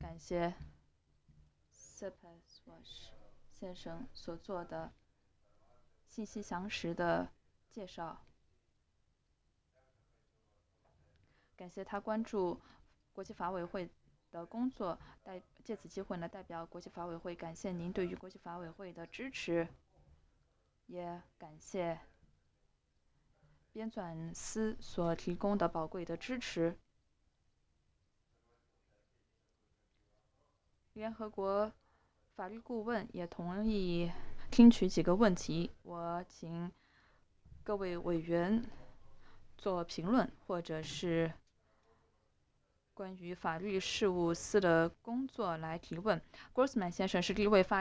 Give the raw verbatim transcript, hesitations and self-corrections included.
感谢 Sipaswash 先生所做的信息详实的介绍，感谢他关注国际法委会的工作，代借此机会呢，代表国际法委会感谢您对于国际法委会的支持，也感谢编纂司所提供的宝贵的支持。联合国法律顾问也同意听取几个问题，我请各位委员做评论，或者是关于法律事务司的工作来提问。Grossman 先生是第一位发